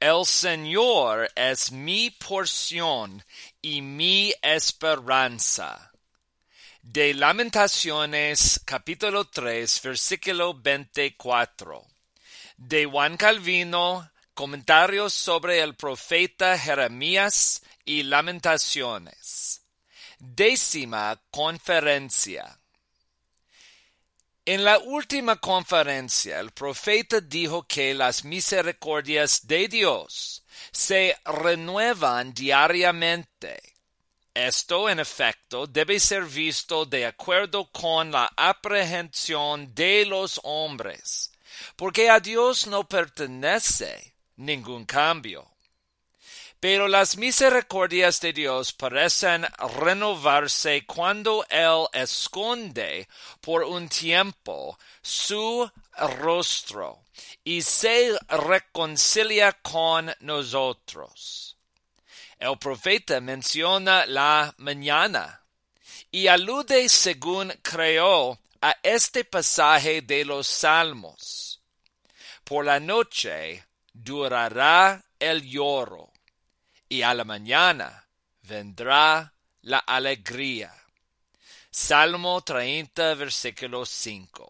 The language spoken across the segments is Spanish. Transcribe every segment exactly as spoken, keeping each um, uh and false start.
El Señor es mi porción y mi esperanza. De Lamentaciones, capítulo tres, versículo veinticuatro. De Juan Calvino, comentarios sobre el profeta Jeremías y Lamentaciones. Décima conferencia. En la última conferencia, el profeta dijo que las misericordias de Dios se renuevan diariamente. Esto, en efecto, debe ser visto de acuerdo con la aprehensión de los hombres, porque a Dios no pertenece ningún cambio. Pero las misericordias de Dios parecen renovarse cuando Él esconde por un tiempo su rostro y se reconcilia con nosotros. El profeta menciona la mañana y alude, según creo, a este pasaje de los Salmos. Por la noche durará el lloro, y a la mañana vendrá la alegría. Salmo treinta, versículo cinco.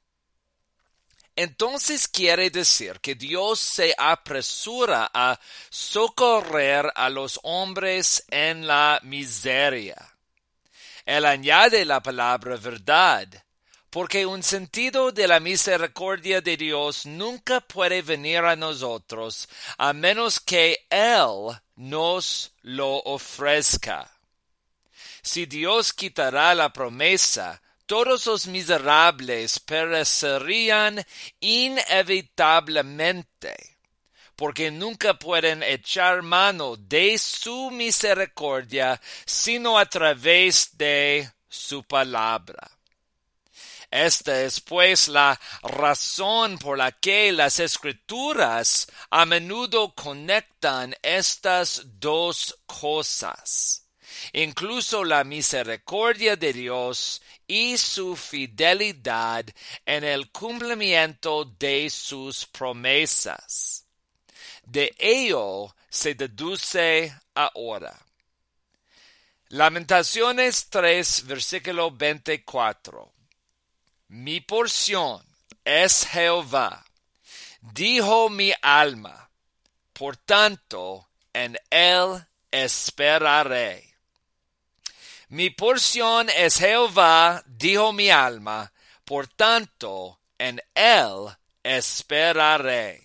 Entonces quiere decir que Dios se apresura a socorrer a los hombres en la miseria. Él añade la palabra verdad, porque un sentido de la misericordia de Dios nunca puede venir a nosotros a menos que Él nos lo ofrezca. Si Dios quitara la promesa, todos los miserables perecerían inevitablemente, porque nunca pueden echar mano de su misericordia sino a través de su palabra. Esta es pues la razón por la que las Escrituras a menudo conectan estas dos cosas, incluso la misericordia de Dios y su fidelidad en el cumplimiento de sus promesas. De ello se deduce ahora. Lamentaciones tres, versículo veinticuatro. Mi porción es Jehová, dijo mi alma, por tanto en él esperaré. Mi porción es Jehová, dijo mi alma, por tanto en él esperaré.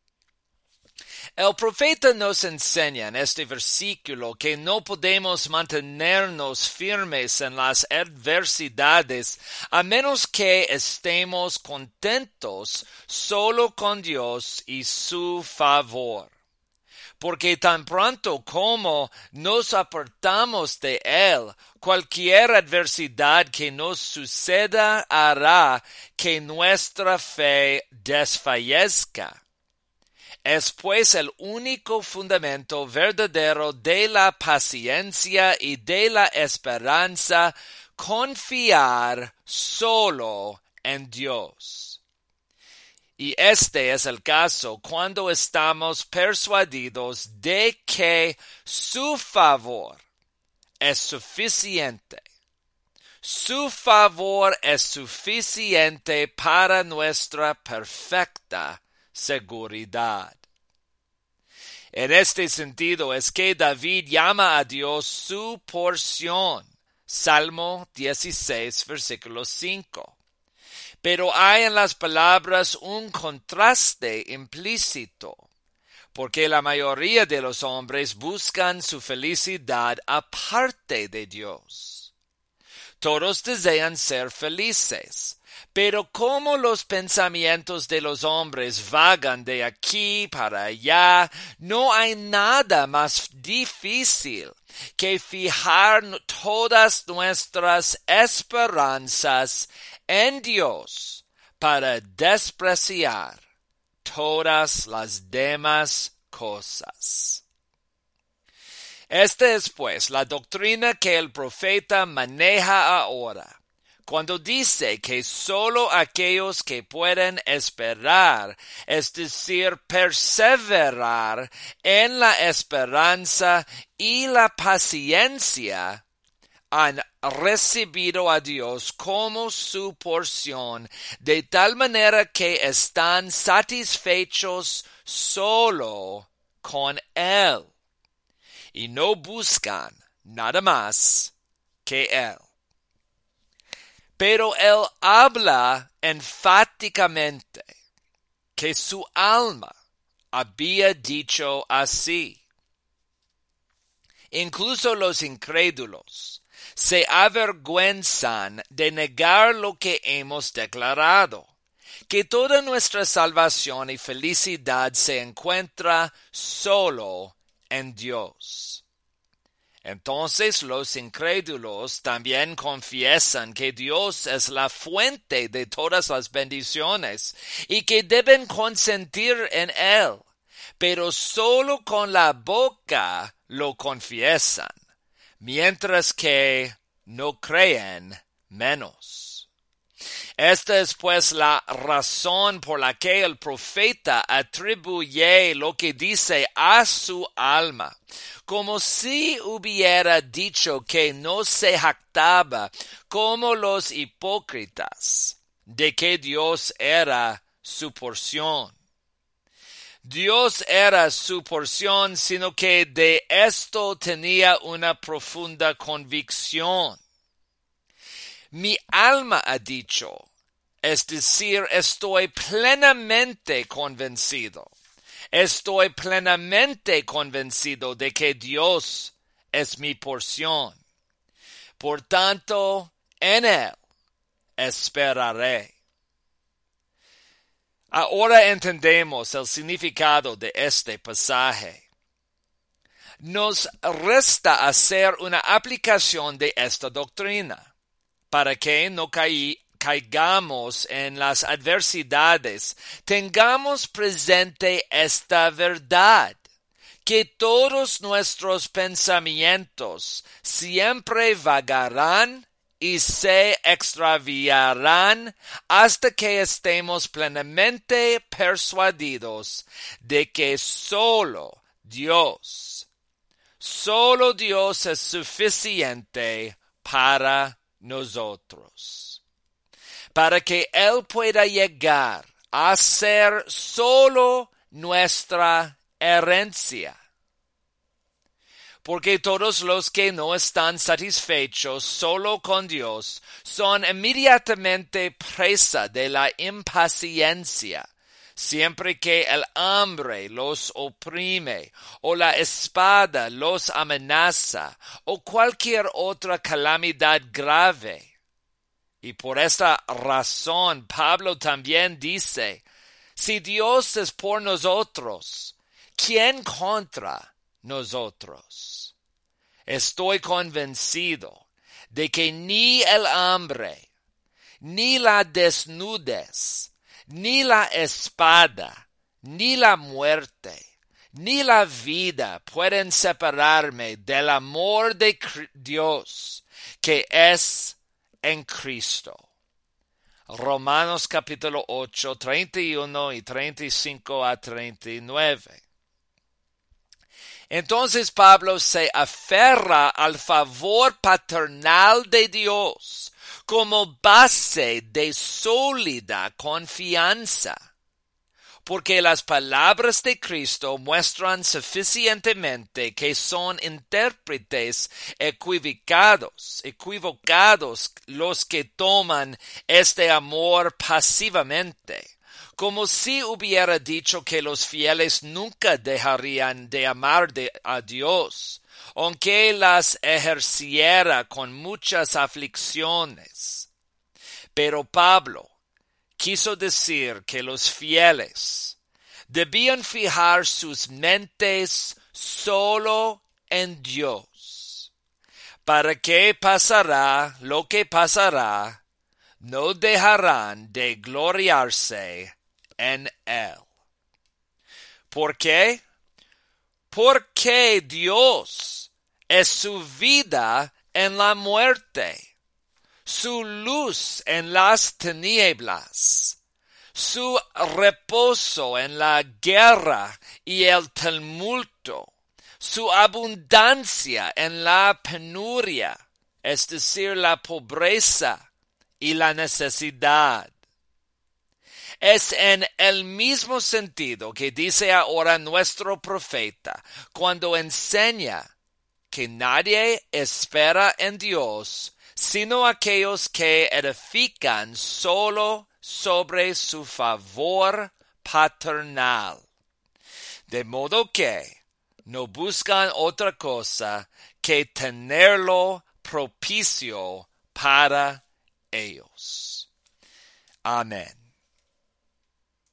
El profeta nos enseña en este versículo que no podemos mantenernos firmes en las adversidades a menos que estemos contentos solo con Dios y su favor. Porque tan pronto como nos apartamos de Él, cualquier adversidad que nos suceda hará que nuestra fe desfallezca. Es pues el único fundamento verdadero de la paciencia y de la esperanza confiar solo en Dios. Y este es el caso cuando estamos persuadidos de que su favor es suficiente. Su favor es suficiente para nuestra perfecta seguridad. En este sentido es que David llama a Dios su porción. Salmo dieciséis, versículo cinco. Pero hay en las palabras un contraste implícito, porque la mayoría de los hombres buscan su felicidad aparte de Dios. Todos desean ser felices, pero como los pensamientos de los hombres vagan de aquí para allá, no hay nada más difícil que fijar todas nuestras esperanzas en Dios para despreciar todas las demás cosas. Esta es pues la doctrina que el profeta maneja ahora, cuando dice que solo aquellos que pueden esperar, es decir, perseverar en la esperanza y la paciencia, han recibido a Dios como su porción, de tal manera que están satisfechos solo con Él y no buscan nada más que Él. Pero Él habla enfáticamente que su alma había dicho así. Incluso los incrédulos se avergüenzan de negar lo que hemos declarado, que toda nuestra salvación y felicidad se encuentra solo en Dios. Entonces los incrédulos también confiesan que Dios es la fuente de todas las bendiciones y que deben consentir en Él, pero solo con la boca lo confiesan, mientras que no creen menos. Esta es pues la razón por la que el profeta atribuye lo que dice a su alma, como si hubiera dicho que no se jactaba como los hipócritas de que Dios era su porción. Dios era su porción, sino que de esto tenía una profunda convicción. Mi alma ha dicho, es decir, estoy plenamente convencido. Estoy plenamente convencido de que Dios es mi porción. Por tanto, en Él esperaré. Ahora entendemos el significado de este pasaje. Nos resta hacer una aplicación de esta doctrina, para que no caí, caigamos en las adversidades. Tengamos presente esta verdad, que todos nuestros pensamientos siempre vagarán y se extraviarán hasta que estemos plenamente persuadidos de que solo Dios, solo Dios es suficiente para nosotros, para que Él pueda llegar a ser solo nuestra herencia. Porque todos los que no están satisfechos solo con Dios son inmediatamente presa de la impaciencia, siempre que el hambre los oprime, o la espada los amenaza, o cualquier otra calamidad grave. Y por esta razón Pablo también dice, si Dios es por nosotros, ¿quién contra nosotros? Estoy convencido de que ni el hambre, ni la desnudez, ni la espada, ni la muerte, ni la vida pueden separarme del amor de Dios que es en Cristo. Romanos capítulo ocho, treinta y uno y treinta y cinco a treinta y nueve. Entonces Pablo se aferra al favor paternal de Dios como base de sólida confianza, porque las palabras de Cristo muestran suficientemente que son intérpretes equivocados, equivocados los que toman este amor pasivamente, como si hubiera dicho que los fieles nunca dejarían de amar de, a Dios, aunque las ejerciera con muchas aflicciones. Pero Pablo quiso decir que los fieles debían fijar sus mentes solo en Dios. Para que pasará lo que pasará, no dejarán de gloriarse en Él. ¿Por qué? Porque Dios es su vida en la muerte, su luz en las tinieblas, su reposo en la guerra y el tumulto, su abundancia en la penuria, es decir, la pobreza y la necesidad. Es en el mismo sentido que dice ahora nuestro profeta cuando enseña que nadie espera en Dios sino aquellos que edifican solo sobre su favor paternal. De modo que no buscan otra cosa que tenerlo propicio para ellos. Amén.